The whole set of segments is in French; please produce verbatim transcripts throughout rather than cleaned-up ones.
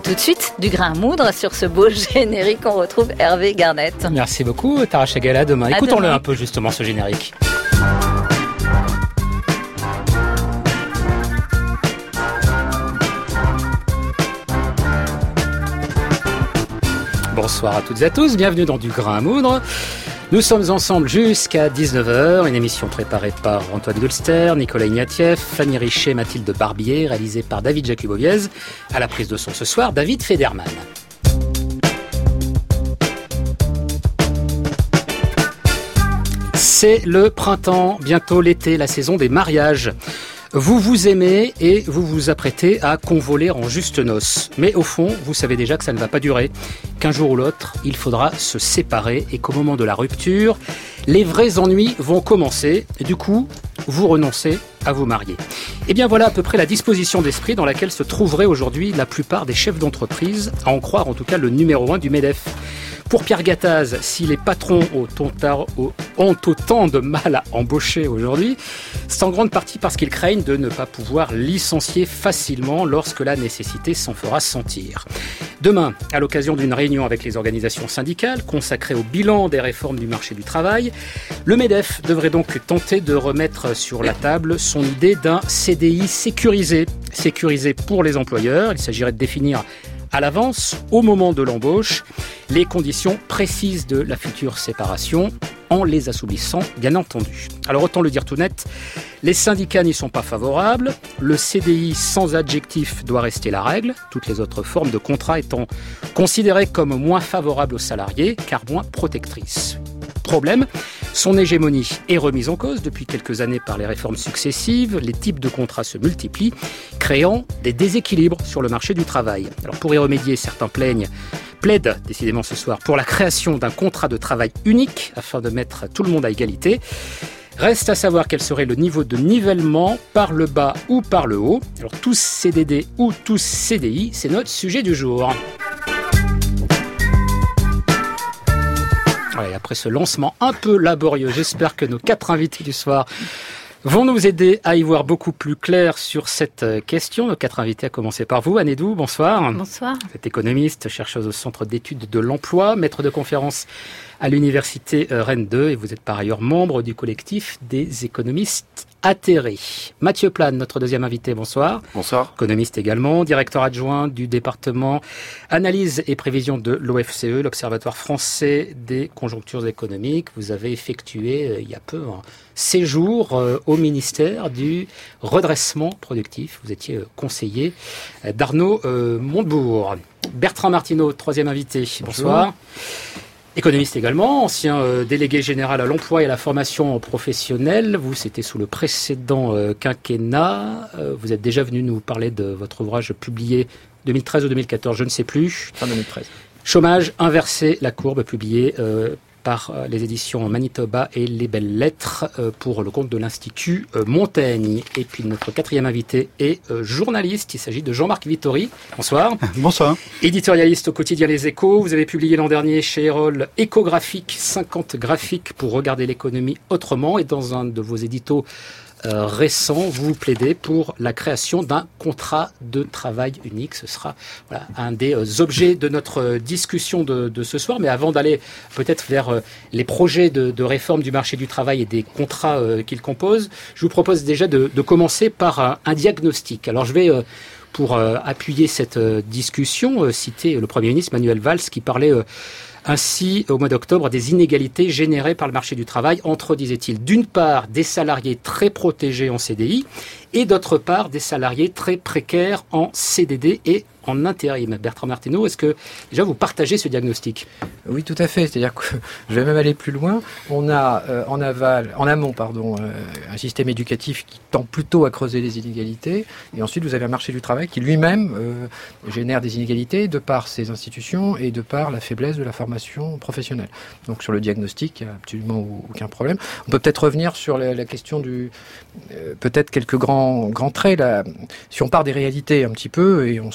tout de suite du grain à moudre. Sur ce beau générique, on retrouve Hervé Garnett. Merci beaucoup, Tara Chagala. Demain, à écoutons-le demain. un peu justement ce générique. Bonsoir à toutes et à tous, bienvenue dans du grain à moudre. Nous sommes ensemble jusqu'à dix-neuf heures, une émission préparée par Antoine Gulster, Nicolas Ignatieff, Fanny Richet, Mathilde Barbier, réalisée par David Jacuboviez. À la prise de son ce soir, David Federman. C'est le printemps, bientôt l'été, la saison des mariages. Vous vous aimez et vous vous apprêtez à convoler en juste noces. Mais au fond, vous savez déjà que ça ne va pas durer, qu'un jour ou l'autre, il faudra se séparer et qu'au moment de la rupture, les vrais ennuis vont commencer. Et du coup, vous renoncez à vous marier. Et bien voilà à peu près la disposition d'esprit dans laquelle se trouveraient aujourd'hui la plupart des chefs d'entreprise, à en croire en tout cas le numéro un du MEDEF. Pour Pierre Gattaz, si les patrons ont autant de mal à embaucher aujourd'hui, c'est en grande partie parce qu'ils craignent de ne pas pouvoir licencier facilement lorsque la nécessité s'en fera sentir. Demain, à l'occasion d'une réunion avec les organisations syndicales consacrée au bilan des réformes du marché du travail, le MEDEF devrait donc tenter de remettre sur la table son idée d'un C D I sécurisé. Sécurisé pour les employeurs, il s'agirait de définir à l'avance, au moment de l'embauche, les conditions précises de la future séparation, en les assouplissant, bien entendu. Alors autant le dire tout net, les syndicats n'y sont pas favorables, le C D I sans adjectif doit rester la règle, toutes les autres formes de contrat étant considérées comme moins favorables aux salariés, car moins protectrices. Problème, son hégémonie est remise en cause depuis quelques années par les réformes successives, les types de contrats se multiplient, créant des déséquilibres sur le marché du travail. Alors pour y remédier, certains plaignent, plaident décidément ce soir pour la création d'un contrat de travail unique afin de mettre tout le monde à égalité. Reste à savoir quel serait le niveau de nivellement par le bas ou par le haut. Alors tous C D D ou tous C D I, c'est notre sujet du jour. Ouais, après ce lancement un peu laborieux, j'espère que nos quatre invités du soir vont nous aider à y voir beaucoup plus clair sur cette question. Nos quatre invités, à commencer par vous, Anne Edoux, bonsoir. Bonsoir. Vous êtes économiste, chercheuse au Centre d'études de l'emploi, maître de conférence à l'université Rennes deux et vous êtes par ailleurs membre du collectif des économistes atterrés. Mathieu Plane, notre deuxième invité, bonsoir. Bonsoir. Économiste également, directeur adjoint du département Analyse et Prévision de l'O F C E, l'Observatoire français des conjonctures économiques. Vous avez effectué euh, il y a peu un séjour euh, au ministère du redressement productif. Vous étiez euh, conseiller euh, d'Arnaud euh, Montebourg. Bertrand Martineau, troisième invité, bonsoir. Bonjour. Économiste également, ancien euh, délégué général à l'emploi et à la formation professionnelle. Vous, c'était sous le précédent euh, quinquennat. Euh, vous êtes déjà venu nous parler de votre ouvrage publié deux mille treize ou deux mille quatorze, je ne sais plus. Fin deux mille treize. Chômage, inverser la courbe, publié euh, par euh, les éditions Manitoba et Les Belles Lettres euh, pour le compte de l'Institut euh, Montaigne. Et puis notre quatrième invité est euh, journaliste. Il s'agit de Jean-Marc Vittori. Bonsoir. Bonsoir. Éditorialiste au quotidien Les Échos. Vous avez publié l'an dernier chez Erol Échographique, cinquante graphiques pour regarder l'économie autrement. Et dans un de vos éditos Euh, récent, vous plaidez pour la création d'un contrat de travail unique. Ce sera voilà, un des euh, objets de notre euh, discussion de, de ce soir. Mais avant d'aller peut-être vers euh, les projets de, de réforme du marché du travail et des contrats euh, qu'ils composent, je vous propose déjà de, de commencer par un, un diagnostic. Alors je vais, euh, pour euh, appuyer cette euh, discussion, euh, citer le Premier ministre Manuel Valls qui parlait euh, ainsi, au mois d'octobre, des inégalités générées par le marché du travail entre, disait-il, d'une part, des salariés très protégés en C D I et d'autre part, des salariés très précaires en C D D et en intérim. Bertrand Martineau, est-ce que déjà vous partagez ce diagnostic ? Oui, tout à fait. C'est-à-dire que je vais même aller plus loin. On a euh, en aval, en amont, pardon, euh, un système éducatif qui tend plutôt à creuser les inégalités. Et ensuite, vous avez un marché du travail qui lui-même euh, génère des inégalités de par ses institutions et de par la faiblesse de la formation professionnelle. Donc sur le diagnostic, il n'y a absolument aucun problème. On peut peut-être revenir sur la, la question du, euh, peut-être quelques grands grands traits là. Si on part des réalités un petit peu, et on sera peut-être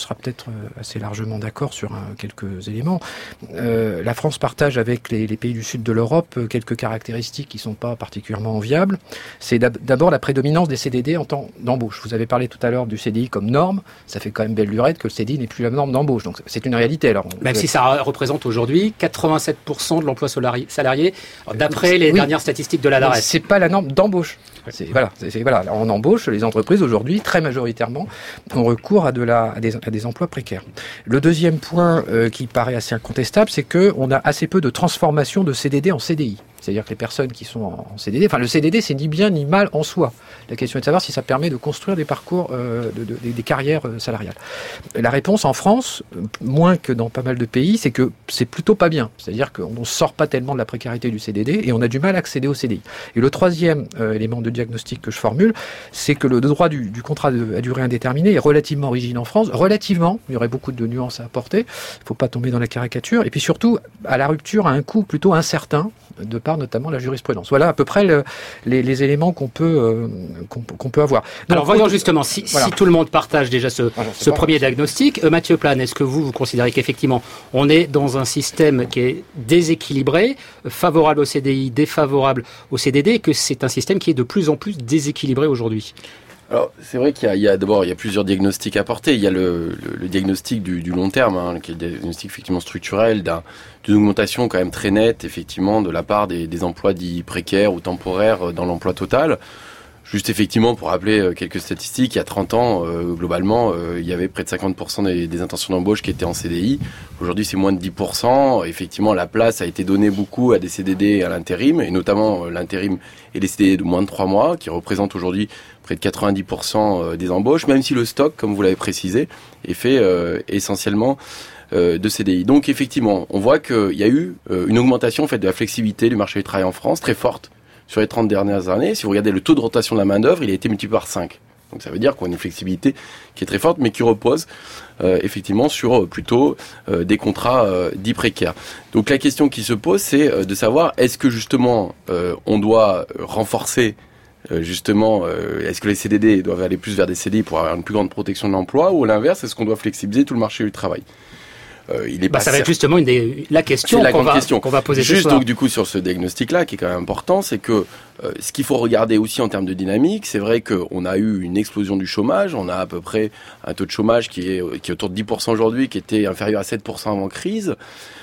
être assez largement d'accord sur un, quelques éléments. Euh, la France partage avec les, les pays du sud de l'Europe quelques caractéristiques qui ne sont pas particulièrement enviables. C'est d'abord la prédominance des C D D en temps d'embauche. Vous avez parlé tout à l'heure du C D I comme norme. Ça fait quand même belle lurette que le C D I n'est plus la norme d'embauche. Donc c'est une réalité. Alors, Même si ça représente aujourd'hui quatre-vingt-sept pour cent de l'emploi salarié, d'après les oui. dernières statistiques de la D A R E S. C'est pas la norme d'embauche. C'est, voilà, c'est, c'est, voilà, en embauche, les entreprises aujourd'hui, très majoritairement, ont recours à, de la, à, des, à des emplois précaires. Le deuxième point euh, qui paraît assez incontestable, c'est qu'on a assez peu de transformation de C D D en C D I. C'est-à-dire que les personnes qui sont en C D D, enfin le C D D c'est ni bien ni mal en soi. La question est de savoir si ça permet de construire des parcours, euh, de, de, des carrières euh, salariales. La réponse en France, moins que dans pas mal de pays, c'est que c'est plutôt pas bien. C'est-à-dire qu'on ne sort pas tellement de la précarité du C D D et on a du mal à accéder au C D I. Et le troisième euh, élément de diagnostic que je formule, c'est que le droit du, du contrat de, à durée indéterminée est relativement rigide en France. Relativement, il y aurait beaucoup de nuances à apporter. Il ne faut pas tomber dans la caricature. Et puis surtout, à la rupture, à un coût plutôt incertain, de par notamment la jurisprudence. Voilà à peu près le, les, les éléments qu'on peut, euh, qu'on, qu'on peut avoir. Donc, Alors voyons justement, si, voilà. si tout le monde partage déjà ce, voilà, ce premier diagnostic, euh, Mathieu Plane, est-ce que vous, vous considérez qu'effectivement on est dans un système qui est déséquilibré, favorable au C D I, défavorable au C D D, et que c'est un système qui est de plus en plus déséquilibré aujourd'hui ? Alors, c'est vrai qu'il y a, il y a d'abord il y a plusieurs diagnostics à porter. Il y a le, le, le diagnostic du, du long terme, hein, qui est le diagnostic effectivement structurel d'un, d'une augmentation quand même très nette, effectivement, de la part des, des emplois dits précaires ou temporaires dans l'emploi total. Juste effectivement, pour rappeler quelques statistiques, il y a trente ans, euh, globalement, euh, il y avait près de cinquante pour cent des, des intentions d'embauche qui étaient en C D I. Aujourd'hui, c'est moins de dix pour cent. Effectivement, la place a été donnée beaucoup à des C D D et à l'intérim, et notamment euh, l'intérim et les C D D de moins de trois mois, qui représentent aujourd'hui près de quatre-vingt-dix pour cent des embauches, même si le stock, comme vous l'avez précisé, est fait euh, essentiellement euh, de C D I. Donc effectivement, on voit qu'il y a eu euh, une augmentation en fait, de la flexibilité du marché du travail en France, très forte, sur les trente dernières années. Si vous regardez le taux de rotation de la main-d'œuvre, il a été multiplié par cinq. Donc ça veut dire qu'on a une flexibilité qui est très forte, mais qui repose euh, effectivement sur euh, plutôt euh, des contrats euh, dits précaires. Donc la question qui se pose, c'est euh, de savoir est-ce que justement euh, on doit renforcer euh, justement, euh, est-ce que les C D D doivent aller plus vers des C D I pour avoir une plus grande protection de l'emploi, ou à l'inverse, est-ce qu'on doit flexibiliser tout le marché du travail ? Euh, il est bah, pas ça va être justement une des, la question, la qu'on, va, question qu'on va poser Juste ce soir. Donc du coup sur ce diagnostic-là, qui est quand même important, c'est que euh, ce qu'il faut regarder aussi en termes de dynamique, c'est vrai qu'on a eu une explosion du chômage, on a à peu près un taux de chômage qui est, qui est autour de dix pour cent aujourd'hui, qui était inférieur à sept pour cent avant crise,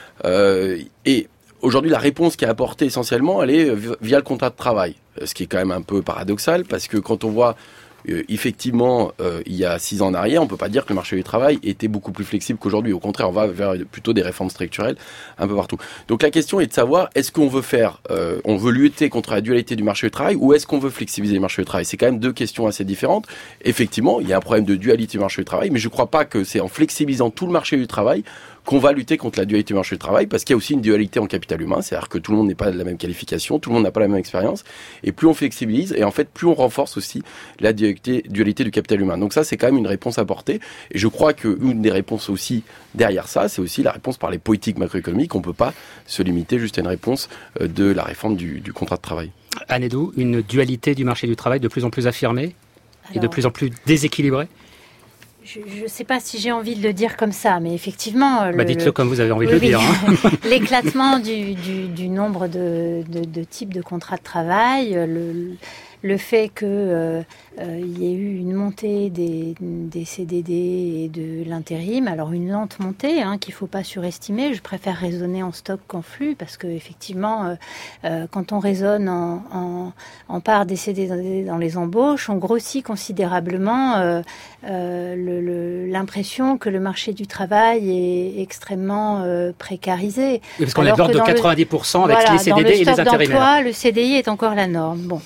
euh, et aujourd'hui la réponse qui est apportée essentiellement, elle est via le contrat de travail, ce qui est quand même un peu paradoxal, parce que quand on voit Euh, effectivement, euh, il y a six ans en arrière, on peut pas dire que le marché du travail était beaucoup plus flexible qu'aujourd'hui. Au contraire, on va vers plutôt des réformes structurelles un peu partout. Donc la question est de savoir, est-ce qu'on veut faire, euh, on veut lutter contre la dualité du marché du travail, ou est-ce qu'on veut flexibiliser le marché du travail ? C'est quand même deux questions assez différentes. Effectivement, il y a un problème de dualité du marché du travail, mais je crois pas que c'est en flexibilisant tout le marché du travail qu'on va lutter contre la dualité du marché du travail, parce qu'il y a aussi une dualité en capital humain, c'est-à-dire que tout le monde n'est pas de la même qualification, tout le monde n'a pas la même expérience, et plus on flexibilise, et en fait plus on renforce aussi la dualité, dualité du capital humain. Donc ça, c'est quand même une réponse à apporter, et je crois qu'une des réponses aussi derrière ça, c'est aussi la réponse par les politiques macroéconomiques. On ne peut pas se limiter juste à une réponse de la réforme du, du contrat de travail. Anne Hédou, une dualité du marché du travail de plus en plus affirmée Alors... et de plus en plus déséquilibrée ? Je ne sais pas si j'ai envie de le dire comme ça, mais effectivement... Bah le, dites-le comme vous avez envie de oui, le dire. Hein. L'éclatement du, du, du nombre de, de, de types de contrats de travail, le, le fait qu'il euh, euh, y ait eu une montée des, des C D D et de l'intérim, alors une lente montée hein, qu'il ne faut pas surestimer. Je préfère raisonner en stock qu'en flux, parce qu'effectivement, euh, euh, quand on raisonne en, en, en part des C D D dans les embauches, on grossit considérablement euh, euh, le, le, l'impression que le marché du travail est extrêmement euh, précarisé. Oui, parce qu'on est de l'ordre de quatre-vingt-dix pour cent avec voilà, les C D D et les intérimaires. D'emploi, le C D I est encore la norme. Bon.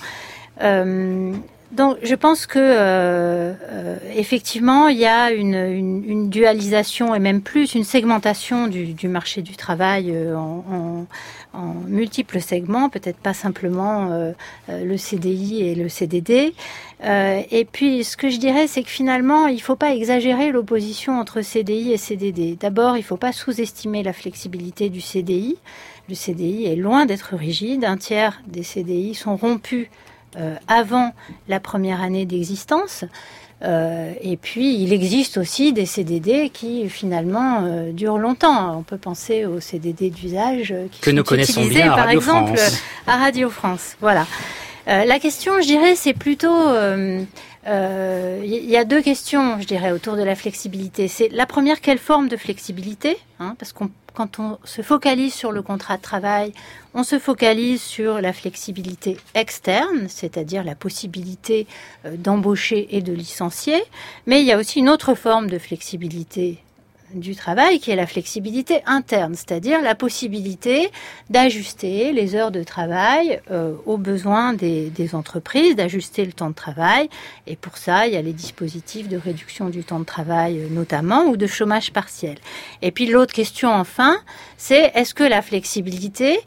Euh, donc, je pense que euh, euh, effectivement, il y a une, une, une dualisation et même plus une segmentation du, du marché du travail euh, en, en, en multiples segments, peut-être pas simplement euh, le C D I et le C D D. Euh, et puis, ce que je dirais, c'est que finalement, il ne faut pas exagérer l'opposition entre C D I et C D D. D'abord, il ne faut pas sous-estimer la flexibilité du C D I. Le C D I est loin d'être rigide. Un tiers des C D I sont rompus Euh, avant la première année d'existence. Euh, et puis, il existe aussi des C D D qui, finalement, euh, durent longtemps. On peut penser aux C D D d'usage euh, qui que sont nous connaissons utilisés, bien à par Radio exemple, France. à Radio France. Voilà. Euh, la question, je dirais, c'est plutôt... Euh, euh, y a deux questions, je dirais, autour de la flexibilité. C'est la première, quelle forme de flexibilité, hein, parce qu'on quand on se focalise sur le contrat de travail, on se focalise sur la flexibilité externe, c'est-à-dire la possibilité d'embaucher et de licencier. Mais il y a aussi une autre forme de flexibilité du travail qui est la flexibilité interne, c'est-à-dire la possibilité d'ajuster les heures de travail euh, aux besoins des, des entreprises, d'ajuster le temps de travail. Et pour ça, il y a les dispositifs de réduction du temps de travail notamment ou de chômage partiel. Et puis l'autre question enfin, c'est est-ce que la flexibilité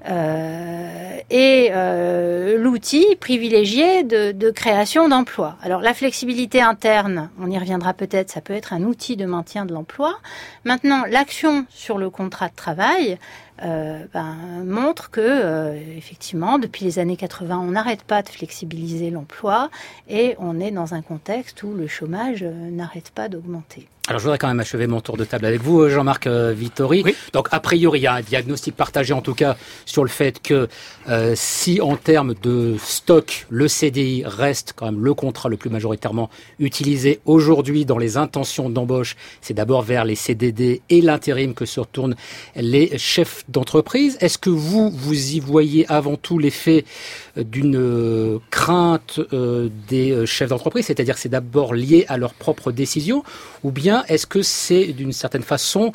euh, est euh, l'outil privilégié de, de création d'emplois? Alors la flexibilité interne, on y reviendra peut-être, ça peut être un outil de maintien de l'emploi. Maintenant, l'action sur le contrat de travail euh, ben, montre que, euh, effectivement, depuis les années quatre-vingts, on n'arrête pas de flexibiliser l'emploi et on est dans un contexte où le chômage euh, n'arrête pas d'augmenter. Alors, je voudrais quand même achever mon tour de table avec vous, Jean-Marc euh, Vittori. Oui. Donc, a priori, il y a un diagnostic partagé, en tout cas, sur le fait que euh, si, en termes de stock, le C D I reste quand même le contrat le plus majoritairement utilisé aujourd'hui dans les intentions d'embauche, c'est d'abord vers les C D D et l'intérim que se retournent les chefs d'entreprise. Est-ce que vous, vous y voyez avant tout l'effet d'une euh, crainte euh, des chefs d'entreprise, c'est-à-dire que c'est d'abord lié à leurs propres décisions, ou bien est-ce que c'est d'une certaine façon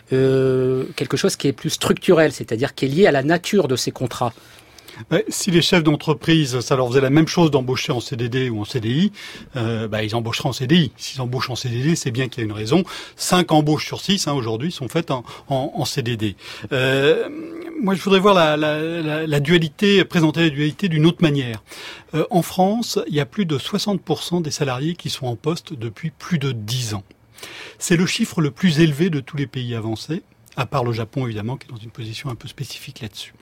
euh, quelque chose qui est plus structurel, c'est-à-dire qui est lié à la nature de ces contrats? Ouais, si les chefs d'entreprise, ça leur faisait la même chose d'embaucher en C D D ou en C D I, euh, bah, ils embaucheraient en C D I. S'ils embauchent en C D D, c'est bien qu'il y a une raison. Cinq embauches sur six, hein, aujourd'hui, sont faites en, en, en C D D. Euh, moi, je voudrais voir la, la, la, la dualité, présenter la dualité d'une autre manière. Euh, en France, il y a plus de soixante pour cent des salariés qui sont en poste depuis plus de dix ans. C'est le chiffre le plus élevé de tous les pays avancés, à part le Japon, évidemment, qui est dans une position un peu spécifique là-dessus.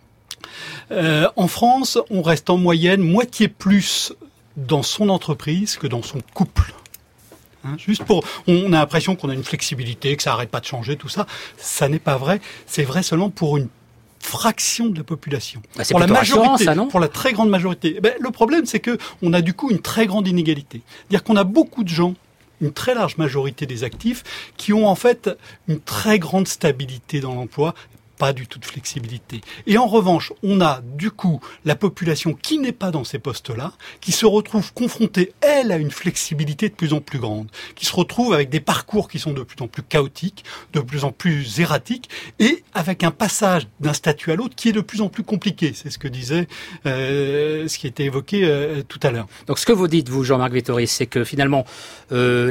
Euh, en France, on reste en moyenne moitié plus dans son entreprise que dans son couple. Hein, juste pour, on a l'impression qu'on a une flexibilité, que ça n'arrête pas de changer, tout ça. Ça n'est pas vrai. C'est vrai seulement pour une fraction de la population. Bah, c'est pour la majorité, ça, non pour la très grande majorité. Ben, le problème, c'est que on a du coup une très grande inégalité. C'est-à-dire qu'on a beaucoup de gens, une très large majorité des actifs, qui ont en fait une très grande stabilité dans l'emploi, pas du tout de flexibilité. Et en revanche, on a du coup la population qui n'est pas dans ces postes-là, qui se retrouve confrontée, elle, à une flexibilité de plus en plus grande, qui se retrouve avec des parcours qui sont de plus en plus chaotiques, de plus en plus erratiques, et avec un passage d'un statut à l'autre qui est de plus en plus compliqué. C'est ce que disait, euh, ce qui était évoqué euh, tout à l'heure. Donc ce que vous dites, vous, Jean-Marc Vittori, c'est que finalement, euh,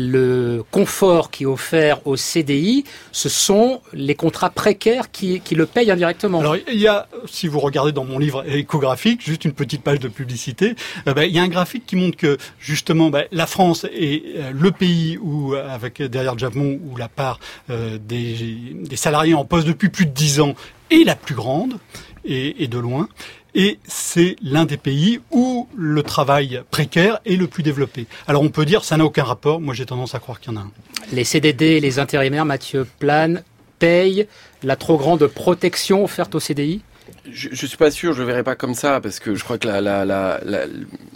le confort qui est offert au C D I, ce sont les contrats précaires qui Qui, qui le paye indirectement. Alors il y a, si vous regardez dans mon livre écographique, juste une petite page de publicité, euh, ben, il y a un graphique qui montre que justement ben, la France est euh, le pays où, avec derrière le Japon, où la part euh, des, des salariés en poste depuis plus de dix ans est la plus grande, et, et de loin. Et c'est l'un des pays où le travail précaire est le plus développé. Alors on peut dire ça n'a aucun rapport. Moi j'ai tendance à croire qu'il y en a un. Les C D D et les intérimaires, Mathieu Plane, payent la trop grande protection offerte au C D I? Je, je suis pas sûr, je le verrai pas comme ça, parce que je crois que la la la la,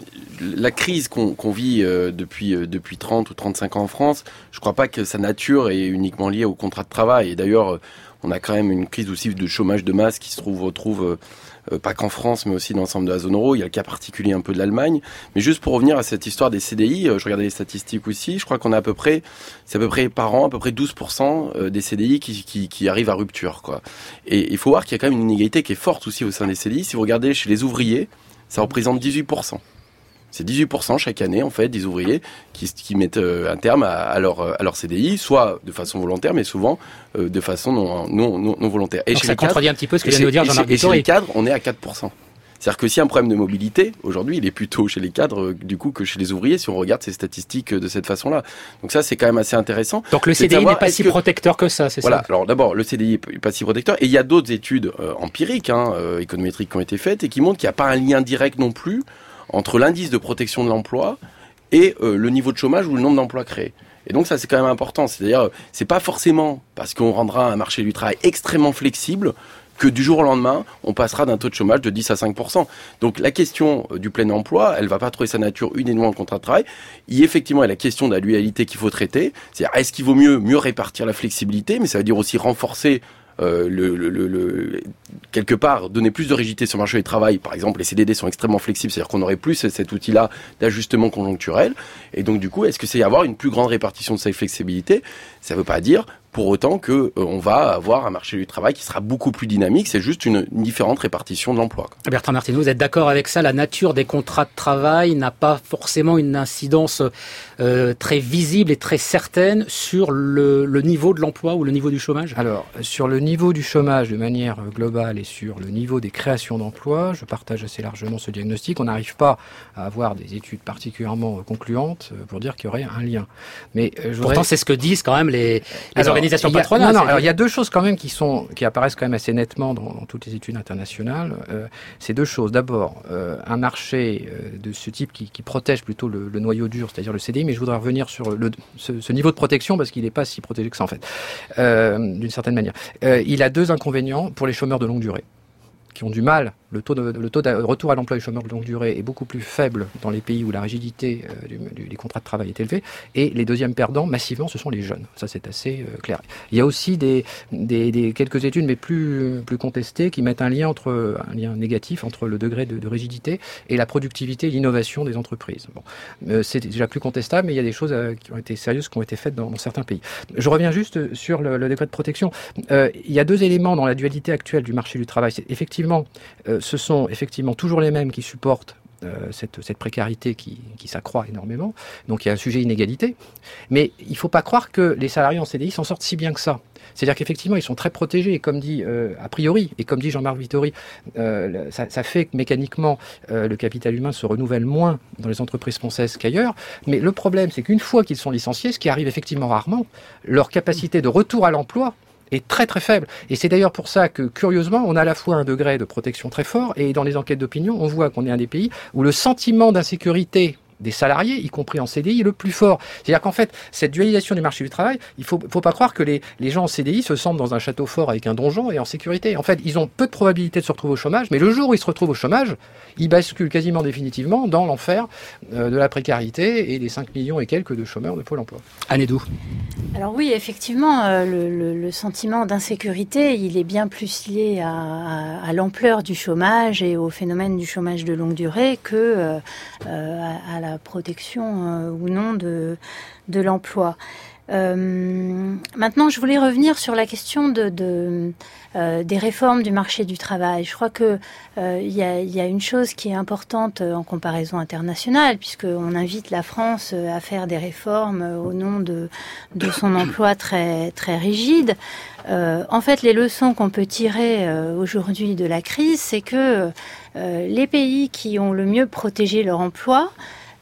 la crise qu'on qu'on vit euh, depuis euh, depuis trente ou trente-cinq ans en France, je crois pas que sa nature est uniquement liée au contrat de travail. Et d'ailleurs, euh, on a quand même une crise aussi de chômage de masse qui se trouve retrouve euh, Euh, pas qu'en France, mais aussi dans l'ensemble de la zone euro. Il y a le cas particulier un peu de l'Allemagne. Mais juste pour revenir à cette histoire des C D I, euh, je regardais les statistiques aussi, je crois qu'on a à peu près, c'est à peu près par an, à peu près douze pour cent des C D I qui, qui, qui arrivent à rupture, quoi. Et il faut voir qu'il y a quand même une inégalité qui est forte aussi au sein des C D I. Si vous regardez chez les ouvriers, ça représente dix-huit pour cent. C'est dix-huit pour cent chaque année, en fait, des ouvriers qui, qui mettent un terme à, à, leur, à leur C D I, soit de façon volontaire, mais souvent euh, de façon non, non, non, non volontaire. Et donc chez ça les contredit cadres, un petit peu ce que vient de nous dire Jean-Marc Vittori. Et chez les cadres, on est à quatre pour cent. C'est-à-dire que s'il y a un problème de mobilité, aujourd'hui, il est plutôt chez les cadres, du coup, que chez les ouvriers, si on regarde ces statistiques de cette façon-là. Donc ça, c'est quand même assez intéressant. Donc le C D I n'est pas si que... protecteur que ça, c'est voilà. ça? Voilà. Alors d'abord, le C D I n'est pas si protecteur. Et il y a d'autres études euh, empiriques, hein, euh, économétriques qui ont été faites et qui montrent qu'il n'y a pas un lien direct non plus entre l'indice de protection de l'emploi et euh, le niveau de chômage ou le nombre d'emplois créés. Et donc ça, c'est quand même important. C'est-à-dire, c'est pas forcément parce qu'on rendra un marché du travail extrêmement flexible que du jour au lendemain, on passera d'un taux de chômage de dix à cinq pour cent. Donc la question du plein emploi, elle va pas trouver sa nature uniquement dans le contrat de travail. Il y a effectivement la question de la dualité qu'il faut traiter. C'est-à-dire, est-ce qu'il vaut mieux mieux répartir la flexibilité, mais ça veut dire aussi renforcer Euh, le, le, le, le, quelque part, donner plus de rigidité sur le marché du travail. Par exemple, les C D D sont extrêmement flexibles, c'est-à-dire qu'on aurait plus cet outil-là d'ajustement conjoncturel. Et donc, du coup, est-ce que c'est avoir une plus grande répartition de cette flexibilité ? Ça ne veut pas dire pour autant que euh, on va avoir un marché du travail qui sera beaucoup plus dynamique. C'est juste une, une différente répartition de l'emploi, quoi. Bertrand Martineau, vous êtes d'accord avec ça ? La nature des contrats de travail n'a pas forcément une incidence euh, très visible et très certaine sur le, le niveau de l'emploi ou le niveau du chômage ? Alors, sur le niveau du chômage de manière globale et sur le niveau des créations d'emplois, je partage assez largement ce diagnostic. On n'arrive pas à avoir des études particulièrement concluantes pour dire qu'il y aurait un lien. Mais je voudrais... Pourtant, c'est ce que disent quand même les, les alors, organisations il y a, patronales. Non, non, alors il y a deux choses quand même qui sont qui apparaissent quand même assez nettement dans, dans toutes les études internationales. Euh, c'est deux choses. D'abord, euh, un marché euh, de ce type qui, qui protège plutôt le, le noyau dur, c'est-à-dire le C D I, mais je voudrais revenir sur le, ce, ce niveau de protection parce qu'il n'est pas si protégé que ça en fait, euh, d'une certaine manière. Euh, il a deux inconvénients pour les chômeurs de longue durée qui ont du mal. Le taux de, le taux de retour à l'emploi des chômeurs de longue durée est beaucoup plus faible dans les pays où la rigidité euh, du, du, des contrats de travail est élevée. Et les deuxièmes perdants, massivement, ce sont les jeunes. Ça, c'est assez euh, clair. Il y a aussi des, des, des quelques études, mais plus, plus contestées, qui mettent un lien entre un lien négatif entre le degré de, de rigidité et la productivité et l'innovation des entreprises. Bon, euh, c'est déjà plus contestable, mais il y a des choses euh, qui ont été sérieuses, qui ont été faites dans, dans certains pays. Je reviens juste sur le, le degré de protection. Euh, il y a deux éléments dans la dualité actuelle du marché du travail. C'est effectivement euh, ce sont effectivement toujours les mêmes qui supportent euh, cette, cette précarité qui, qui s'accroît énormément. Donc il y a un sujet inégalité. Mais il ne faut pas croire que les salariés en C D I s'en sortent si bien que ça. C'est-à-dire qu'effectivement, ils sont très protégés, et comme dit euh, a priori, et comme dit Jean-Marc Vittori, euh, ça, ça fait que mécaniquement, euh, le capital humain se renouvelle moins dans les entreprises françaises qu'ailleurs. Mais le problème, c'est qu'une fois qu'ils sont licenciés, ce qui arrive effectivement rarement, leur capacité de retour à l'emploi est très très faible. Et c'est d'ailleurs pour ça que, curieusement, on a à la fois un degré de protection très fort, et dans les enquêtes d'opinion, on voit qu'on est un des pays où le sentiment d'insécurité des salariés, y compris en C D I, est le plus fort. C'est-à-dire qu'en fait, cette dualisation du marché du travail, il faut, faut pas croire que les, les gens en C D I se sentent dans un château fort avec un donjon et en sécurité. En fait, ils ont peu de probabilité de se retrouver au chômage, mais le jour où ils se retrouvent au chômage, ils basculent quasiment définitivement dans l'enfer euh, de la précarité et des cinq millions et quelques de chômeurs de Pôle emploi. Anne Edoux. Alors oui, effectivement, euh, le, le, le sentiment d'insécurité, il est bien plus lié à, à, à l'ampleur du chômage et au phénomène du chômage de longue durée que euh, à, à la protection euh, ou non de, de l'emploi. Euh, maintenant, je voulais revenir sur la question de, de, euh, des réformes du marché du travail. Je crois que euh, il y a, y a une chose qui est importante en comparaison internationale, puisqu'on invite la France à faire des réformes au nom de, de son emploi très, très rigide. Euh, en fait, les leçons qu'on peut tirer euh, aujourd'hui de la crise, c'est que euh, les pays qui ont le mieux protégé leur emploi,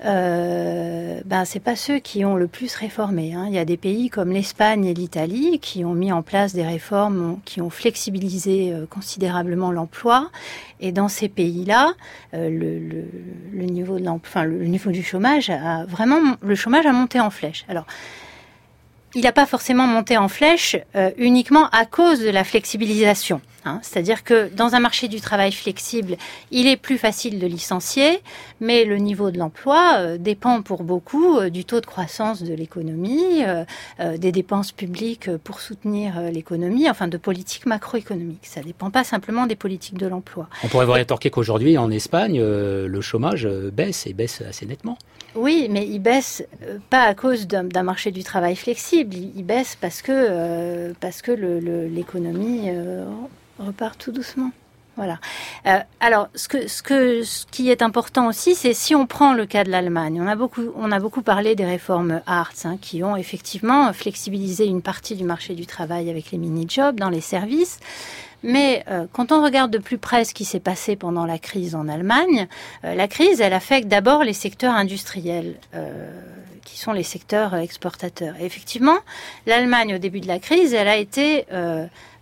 Euh, ben c'est pas ceux qui ont le plus réformé, hein. Il y a des pays comme l'Espagne et l'Italie qui ont mis en place des réformes qui ont flexibilisé euh, considérablement l'emploi. Et dans ces pays-là, euh, le, le, le niveau de l'emploi, enfin le niveau du chômage a vraiment, le chômage a monté en flèche. Alors, il n'a pas forcément monté en flèche euh, uniquement à cause de la flexibilisation. Hein. C'est-à-dire que dans un marché du travail flexible, il est plus facile de licencier, mais le niveau de l'emploi euh, dépend pour beaucoup euh, du taux de croissance de l'économie, euh, euh, des dépenses publiques pour soutenir euh, l'économie, enfin de politiques macroéconomiques. Ça ne dépend pas simplement des politiques de l'emploi. On pourrait voir rétorquer qu'aujourd'hui, en Espagne, euh, le chômage euh, baisse et baisse assez nettement. Oui, mais il baisse euh, pas à cause d'un, d'un marché du travail flexible. Il, il baisse parce que euh, parce que le, le, l'économie euh, repart tout doucement. Voilà. Euh, alors, ce que ce que ce qui est important aussi, c'est si on prend le cas de l'Allemagne. On a beaucoup on a beaucoup parlé des réformes Hartz, hein, qui ont effectivement flexibilisé une partie du marché du travail avec les mini-jobs dans les services. Mais euh, quand on regarde de plus près ce qui s'est passé pendant la crise en Allemagne, euh, la crise, elle affecte d'abord les secteurs industriels, euh, qui sont les secteurs exportateurs. Et effectivement, l'Allemagne, au début de la crise, elle a été euh,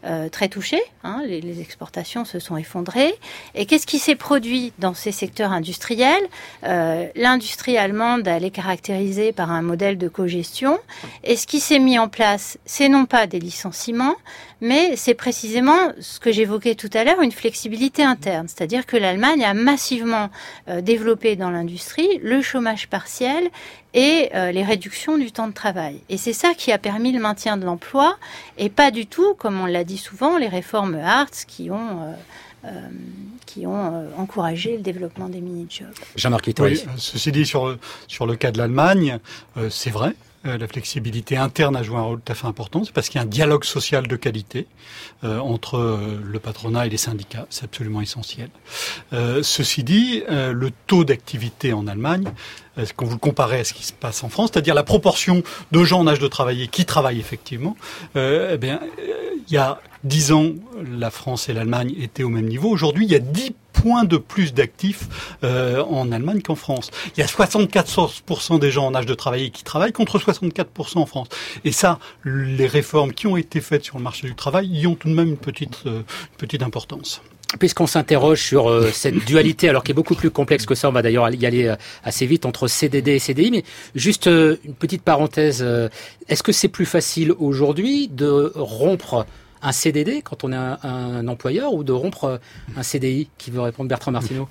euh, très touchés. Hein, les, les exportations se sont effondrées. Et qu'est-ce qui s'est produit dans ces secteurs industriels ? euh, L'industrie allemande, elle est caractérisée par un modèle de cogestion. Et ce qui s'est mis en place, c'est non pas des licenciements, mais c'est précisément ce que j'évoquais tout à l'heure, une flexibilité interne. C'est-à-dire que l'Allemagne a massivement euh, développé dans l'industrie le chômage partiel et euh, les réductions du temps de travail. Et c'est ça qui a permis le maintien de l'emploi, et pas du tout, comme on l'a dit souvent, les réformes Hartz qui ont... Euh, Euh, qui ont euh, encouragé le développement des mini-jobs. Jean-Marc Vittori. Oui, ceci dit, sur, sur le cas de l'Allemagne, euh, c'est vrai. Euh, la flexibilité interne a joué un rôle tout à fait important. C'est parce qu'il y a un dialogue social de qualité euh, entre euh, le patronat et les syndicats. C'est absolument essentiel. Euh, ceci dit, euh, le taux d'activité en Allemagne, euh, quand vous le comparez à ce qui se passe en France, c'est-à-dire la proportion de gens en âge de travailler qui travaillent effectivement, euh, eh bien, euh, il y a dix ans, la France et l'Allemagne étaient au même niveau. Aujourd'hui, il y a dix points de plus d'actifs euh, en Allemagne qu'en France. Il y a soixante-quatorze pour cent des gens en âge de travailler qui travaillent contre soixante-quatre pour cent en France. Et ça, les réformes qui ont été faites sur le marché du travail y ont tout de même une petite, euh, une petite importance. Puisqu'on s'interroge sur euh, cette dualité, alors qui est beaucoup plus complexe que ça, on va d'ailleurs y aller euh, assez vite entre C D D et C D I, mais juste euh, une petite parenthèse, euh, est-ce que c'est plus facile aujourd'hui de rompre un C D D quand on est un, un employeur ou de rompre un C D I? Qui veut répondre? Bertrand Martineau.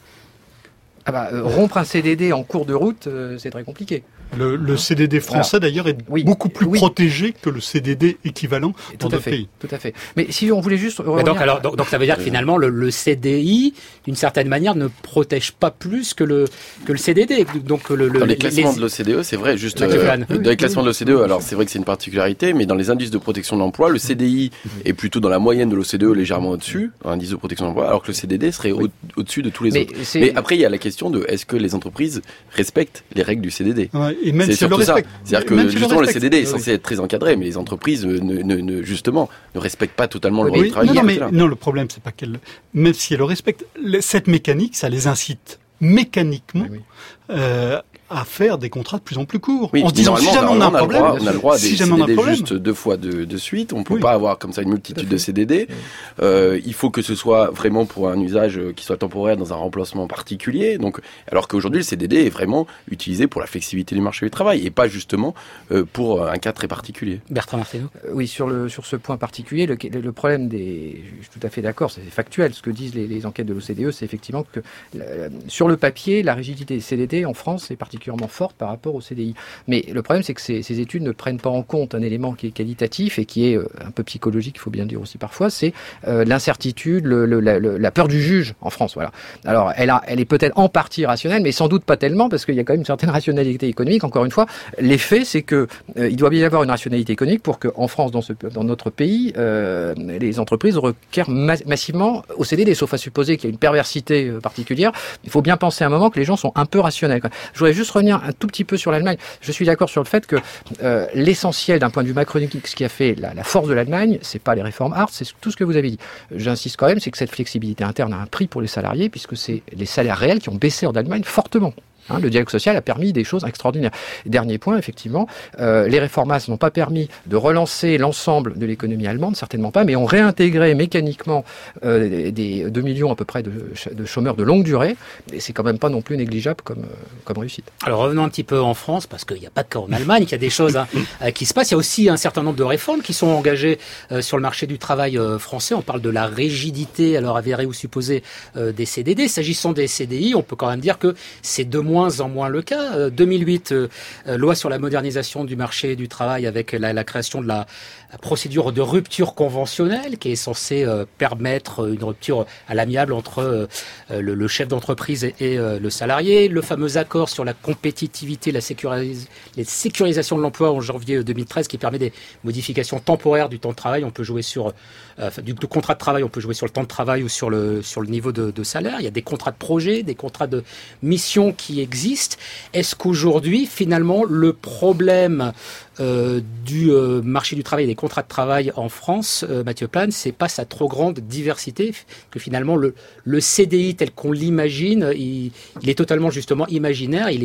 Ah bah, euh, rompre un C D D en cours de route, euh, c'est très compliqué. Le, le C D D français, alors, d'ailleurs, est oui, beaucoup plus oui. protégé que le C D D équivalent dans d'autres pays. Tout à fait. Mais si on voulait juste revenir... donc, alors, donc, donc ça veut dire que finalement, le, le C D I, d'une certaine manière, ne protège pas plus que le, que le C D D. Donc, le, le, dans les classements les... de l'O C D E, c'est vrai, juste euh, dans les classements de l'O C D E, alors c'est vrai que c'est une particularité, mais dans les indices de protection de l'emploi, le C D I est plutôt dans la moyenne de l'O C D E, légèrement au-dessus, indice de protection de l'emploi, alors que le C D D serait oui. au, au-dessus de tous les mais autres. C'est... Mais après, il y a la question de est-ce que les entreprises respectent les règles du C D D? Ouais, et même c'est si le respect. C'est-à-dire que justement le, le C D D est censé être très encadré, mais les entreprises ne, ne, ne justement ne respectent pas totalement le droit oui, du travail. Non, non, mais, non, le problème c'est pas qu'elles, même si elles le respectent, cette mécanique, ça les incite mécaniquement oui, oui. Euh, à faire des contrats de plus en plus courts. Oui, en se disant, si jamais on a un problème, on a le droit, on a le droit à des si C D D juste deux fois de, de suite. On peut oui. pas avoir comme ça une multitude de C D D. Oui. Euh, il faut que ce soit vraiment pour un usage qui soit temporaire dans un remplacement particulier. Donc, alors qu'aujourd'hui, le C D D est vraiment utilisé pour la flexibilité du marché du travail et pas justement euh, pour un cas très particulier. Bertrand Martineau. Euh, oui, sur le sur ce point particulier, le, le problème des, je suis tout à fait d'accord, c'est factuel. Ce que disent les, les enquêtes de l'O C D E, c'est effectivement que euh, sur le papier, la rigidité des C D D en France est particulièrement forte par rapport au C D I. Mais le problème, c'est que ces, ces études ne prennent pas en compte un élément qui est qualitatif et qui est euh, un peu psychologique, il faut bien dire aussi parfois, c'est euh, l'incertitude, le, le, la, le, la peur du juge en France. Voilà. Alors, elle, a, elle est peut-être en partie rationnelle, mais sans doute pas tellement, parce qu'il y a quand même une certaine rationalité économique. Encore une fois, l'effet, c'est que euh, il doit bien y avoir une rationalité économique pour qu'en France, dans, ce, dans notre pays, euh, les entreprises requièrent ma- massivement au C D D, sauf à supposer qu'il y a une perversité euh, particulière. Il faut bien penser à un moment que les gens sont un peu rationnels. Je voudrais juste revenir un tout petit peu sur l'Allemagne. Je suis d'accord sur le fait que euh, l'essentiel d'un point de vue macroéconomique, ce qui a fait la, la force de l'Allemagne, c'est pas les réformes Hartz, c'est tout ce que vous avez dit. J'insiste quand même, c'est que cette flexibilité interne a un prix pour les salariés, puisque c'est les salaires réels qui ont baissé en Allemagne fortement. Hein, le dialogue social a permis des choses extraordinaires. Dernier point, effectivement, euh, les réformes Hartz n'ont pas permis de relancer l'ensemble de l'économie allemande, certainement pas, mais ont réintégré mécaniquement euh, des deux millions à peu près de, de chômeurs de longue durée, et c'est quand même pas non plus négligeable comme, euh, comme réussite. Alors revenons un petit peu en France, parce qu'il n'y a pas qu'en Allemagne qu'il y a des choses hein, euh, qui se passent. Il y a aussi un certain nombre de réformes qui sont engagées euh, sur le marché du travail euh, français. On parle de la rigidité, alors avérée ou supposée, euh, des C D D. S'agissant des C D I, on peut quand même dire que c'est de moins en moins le cas. Euh, deux mille huit, euh, loi sur la modernisation du marché du travail avec la, la création de la, la procédure de rupture conventionnelle qui est censée euh, permettre une rupture à l'amiable entre euh, le, le chef d'entreprise et, et euh, le salarié. Le fameux accord sur la compétitivité, la, sécuris- la sécurisation de l'emploi en janvier deux mille treize qui permet des modifications temporaires du temps de travail. On peut jouer sur euh, du, du contrat de travail, on peut jouer sur le temps de travail ou sur le, sur le niveau de, de salaire. Il y a des contrats de projet, des contrats de mission qui existent. Est-ce qu'aujourd'hui, finalement, le problème euh, du euh, marché du travail et des contrats de travail en France, euh, Mathieu Plane, c'est pas sa trop grande diversité, que finalement le, le C D I tel qu'on l'imagine, il, il est totalement justement imaginaire, il est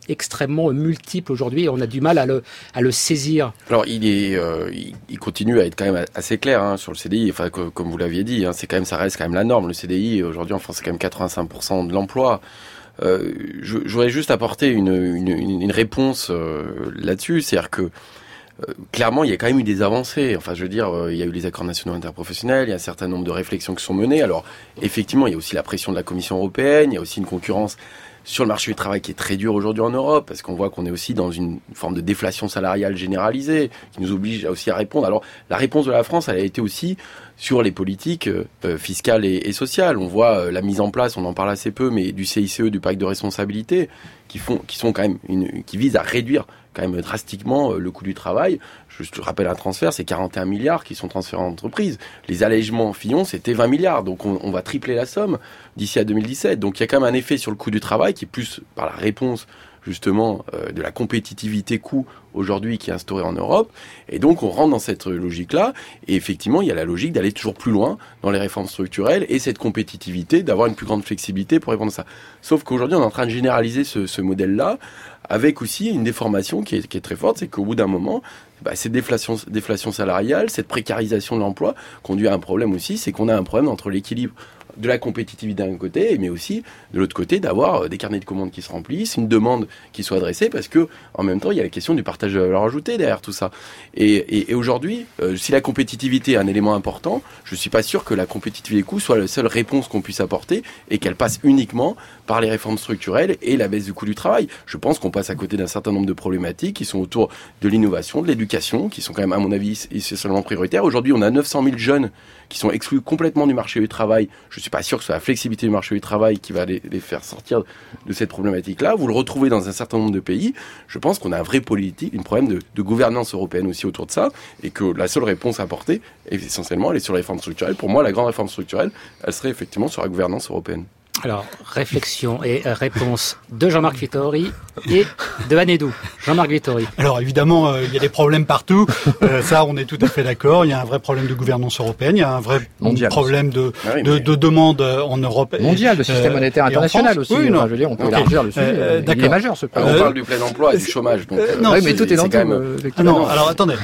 extrêmement multiple aujourd'hui et on a du mal à le, à le saisir. Alors il est, euh, il, il continue à être quand même assez clair hein, sur le C D I. Enfin, que, comme vous l'aviez dit, hein, c'est quand même, ça reste quand même la norme. Le C D I aujourd'hui en France, c'est quand même quatre-vingt-cinq pour cent de l'emploi. Euh, je, je voudrais juste apporter une, une, une, une réponse euh, là-dessus, c'est-à-dire que euh, clairement, il y a quand même eu des avancées. Enfin, je veux dire, euh, il y a eu les accords nationaux interprofessionnels, il y a un certain nombre de réflexions qui sont menées. Alors, effectivement, il y a aussi la pression de la Commission européenne, il y a aussi une concurrence sur le marché du travail qui est très dur aujourd'hui en Europe, parce qu'on voit qu'on est aussi dans une forme de déflation salariale généralisée, qui nous oblige aussi à répondre. Alors, la réponse de la France, elle a été aussi sur les politiques euh, fiscales et, et sociales. On voit euh, la mise en place, on en parle assez peu, mais du C I C E, du pacte de responsabilité, qui font, qui sont quand même, une, qui visent à réduire quand même drastiquement euh, le coût du travail. Je te rappelle un transfert, c'est quarante et un milliards qui sont transférés en entreprise. Les allègements Fillon, c'était vingt milliards. Donc on, on va tripler la somme d'ici à deux mille dix-sept. Donc il y a quand même un effet sur le coût du travail qui est plus par la réponse justement euh, de la compétitivité coût aujourd'hui qui est instaurée en Europe. Et donc on rentre dans cette logique-là. Et effectivement, il y a la logique d'aller toujours plus loin dans les réformes structurelles et cette compétitivité, d'avoir une plus grande flexibilité pour répondre à ça. Sauf qu'aujourd'hui, on est en train de généraliser ce, ce modèle-là avec aussi une déformation qui est, qui est très forte. C'est qu'au bout d'un moment, bah, cette déflation, déflation salariale, cette précarisation de l'emploi conduit à un problème aussi, c'est qu'on a un problème entre l'équilibre de la compétitivité d'un côté, mais aussi de l'autre côté d'avoir des carnets de commandes qui se remplissent, une demande qui soit adressée, parce que en même temps il y a la question du partage de la valeur ajoutée derrière tout ça. Et, et, et aujourd'hui, euh, si la compétitivité est un élément important, je suis pas sûr que la compétitivité des coûts soit la seule réponse qu'on puisse apporter et qu'elle passe uniquement par les réformes structurelles et la baisse du coût du travail. Je pense qu'on passe à côté d'un certain nombre de problématiques qui sont autour de l'innovation, de l'éducation, qui sont quand même à mon avis essentiellement prioritaires. Aujourd'hui, on a neuf cent mille jeunes qui sont exclus complètement du marché du travail. Je suis pas sûr que ce soit la flexibilité du marché du travail qui va les, les faire sortir de cette problématique-là. Vous le retrouvez dans un certain nombre de pays. Je pense qu'on a un vrai politique, un problème de, de gouvernance européenne aussi autour de ça, et que la seule réponse à apporter, essentiellement, elle est sur les réformes structurelles. Pour moi, la grande réforme structurelle, elle serait effectivement sur la gouvernance européenne. Alors, réflexion et réponse de Jean-Marc Vittori et de Anedou. Jean-Marc Vittori. Alors évidemment, euh, il y a des problèmes partout. Euh, ça, on est tout à fait d'accord. Il y a un vrai problème de gouvernance européenne. Il y a un vrai Mondial. problème de, ah oui, de, de demande en Europe. Mondial, le système euh, monétaire international aussi. Oui, non. Enfin, je veux dire, on peut okay. élargir le sujet. Euh, il est majeur, ce problème. On parle du plein emploi et du chômage. Donc, euh, non, oui, mais tout est dans quand tout. Même... Ah non, alors attendez.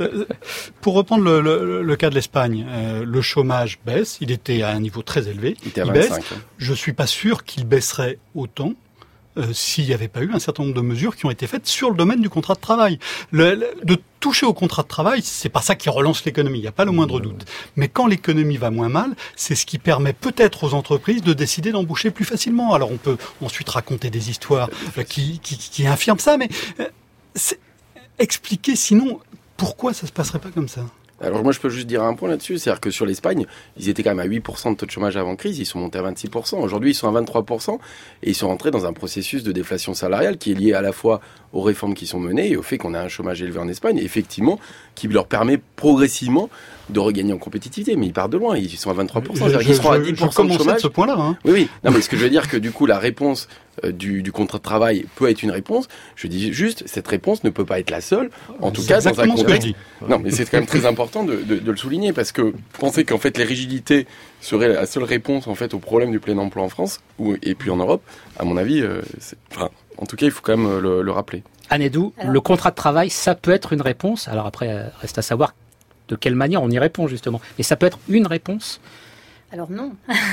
Pour reprendre le, le, le cas de l'Espagne, euh, le chômage baisse. Il était à un niveau très élevé. Il était à il vingt-cinq. Baisse. Hein. Je suis pas sûr qu'il baisserait autant euh, s'il n'y avait pas eu un certain nombre de mesures qui ont été faites sur le domaine du contrat de travail. Le, le, de toucher au contrat de travail, c'est pas ça qui relance l'économie, il n'y a pas le moindre doute. Mais quand l'économie va moins mal, c'est ce qui permet peut-être aux entreprises de décider d'embaucher plus facilement. Alors on peut ensuite raconter des histoires euh, qui, qui, qui infirment ça, mais euh, c'est expliquer sinon pourquoi ça se passerait pas comme ça. Alors moi je peux juste dire un point là-dessus, c'est-à-dire que sur l'Espagne, ils étaient quand même à huit pour cent de taux de chômage avant crise, ils sont montés à vingt-six pour cent, aujourd'hui ils sont à vingt-trois pour cent et ils sont rentrés dans un processus de déflation salariale qui est lié à la fois aux réformes qui sont menées et au fait qu'on a un chômage élevé en Espagne, et effectivement, qui leur permet progressivement de regagner en compétitivité, mais ils partent de loin, ils sont à vingt-trois pour cent, je, ils seront à dix pour cent de chômage. De ce point-là, hein. Oui, oui, non mais ce que je veux dire que du coup la réponse euh, du, du contrat de travail peut être une réponse, je dis juste, cette réponse ne peut pas être la seule, en tout cas dans un contexte... Non mais c'est quand même très important de, de, de le souligner, parce que penser qu'en fait les rigidités seraient la seule réponse en fait au problème du plein emploi en France, ou, et puis en Europe, à mon avis, euh, c'est, enfin, en tout cas il faut quand même le, le rappeler. Anedou, Alors... le contrat de travail, ça peut être une réponse, alors après reste à savoir de quelle manière on y répond justement, mais ça peut être une réponse. Alors non.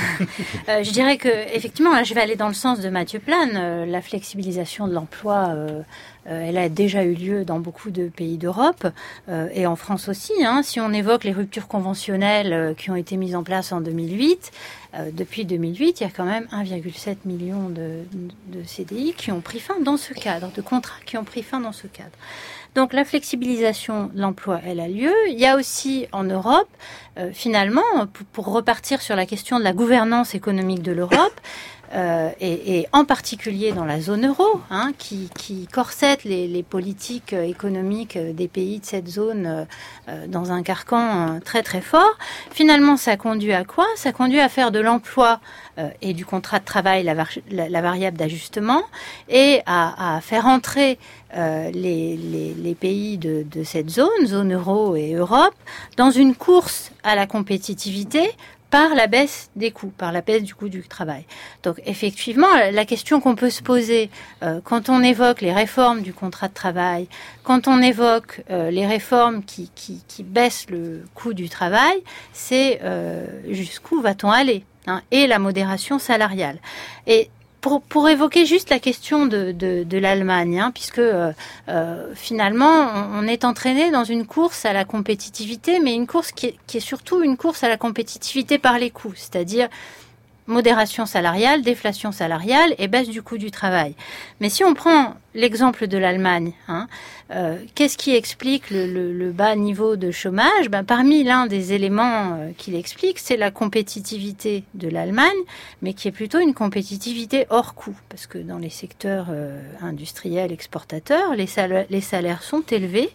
euh, je dirais que effectivement, là, je vais aller dans le sens de Mathieu Plane. Euh, la flexibilisation de l'emploi, euh, euh, elle a déjà eu lieu dans beaucoup de pays d'Europe euh, et en France aussi. Hein. Si on évoque les ruptures conventionnelles euh, qui ont été mises en place en deux mille huit, euh, depuis deux mille huit, il y a quand même un virgule sept million de, de C D I qui ont pris fin dans ce cadre, de contrats qui ont pris fin dans ce cadre. Donc la flexibilisation de l'emploi, elle a lieu. Il y a aussi en Europe, euh, finalement, pour, pour repartir sur la question de la gouvernance économique de l'Europe, euh, et, et en particulier dans la zone euro, hein, qui, qui corsette les, les politiques économiques des pays de cette zone euh, dans un carcan très très fort. Finalement, ça conduit à quoi ? Ça conduit à faire de l'emploi euh, et du contrat de travail la, var- la, la variable d'ajustement, et à, à faire entrer Euh, les, les, les pays de, de cette zone, zone euro et Europe, dans une course à la compétitivité par la baisse des coûts, par la baisse du coût du travail. Donc effectivement, la question qu'on peut se poser euh, quand on évoque les réformes du contrat de travail, quand on évoque euh, les réformes qui, qui, qui baissent le coût du travail, c'est euh, jusqu'où va-t-on aller, hein, et la modération salariale. Et Pour, pour évoquer juste la question de, de, de l'Allemagne, hein, puisque euh, euh, finalement on, on est entraîné dans une course à la compétitivité, mais une course qui est, qui est surtout une course à la compétitivité par les coûts, c'est-à-dire modération salariale, déflation salariale et baisse du coût du travail. Mais si on prend l'exemple de l'Allemagne, hein, euh, qu'est-ce qui explique le, le, le bas niveau de chômage ? Ben, parmi l'un des éléments euh, qui l'explique, c'est la compétitivité de l'Allemagne, mais qui est plutôt une compétitivité hors coût, parce que dans les secteurs euh, industriels exportateurs, les salaires, les salaires sont élevés.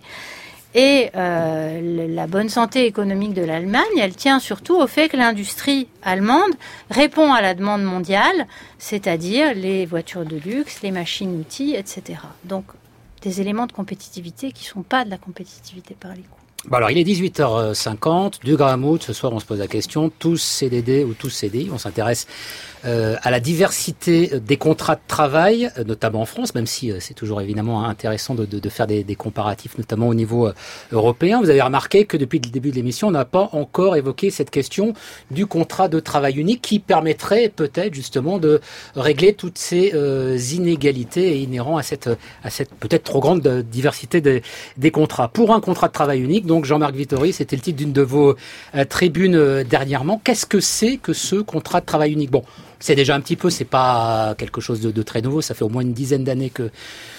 Et euh, la bonne santé économique de l'Allemagne, elle tient surtout au fait que l'industrie allemande répond à la demande mondiale, c'est-à-dire les voitures de luxe, les machines-outils, et cetera. Donc, des éléments de compétitivité qui ne sont pas de la compétitivité par les coûts. Bon alors, il est dix-huit heures cinquante, du Gramout. Ce soir, on se pose la question, tous C D D ou tous C D I. On s'intéresse euh, à la diversité des contrats de travail, notamment en France, même si euh, c'est toujours évidemment intéressant de, de, de faire des, des comparatifs, notamment au niveau euh, européen. Vous avez remarqué que depuis le début de l'émission, on n'a pas encore évoqué cette question du contrat de travail unique qui permettrait peut-être justement de régler toutes ces euh, inégalités inhérentes à cette, à cette peut-être trop grande diversité des, des contrats. Pour un contrat de travail unique, donc Jean-Marc Vittori, c'était le titre d'une de vos euh, tribunes euh, dernièrement. Qu'est-ce que c'est que ce contrat de travail unique ? Bon, c'est déjà un petit peu, c'est pas quelque chose de, de très nouveau, ça fait au moins une dizaine d'années que,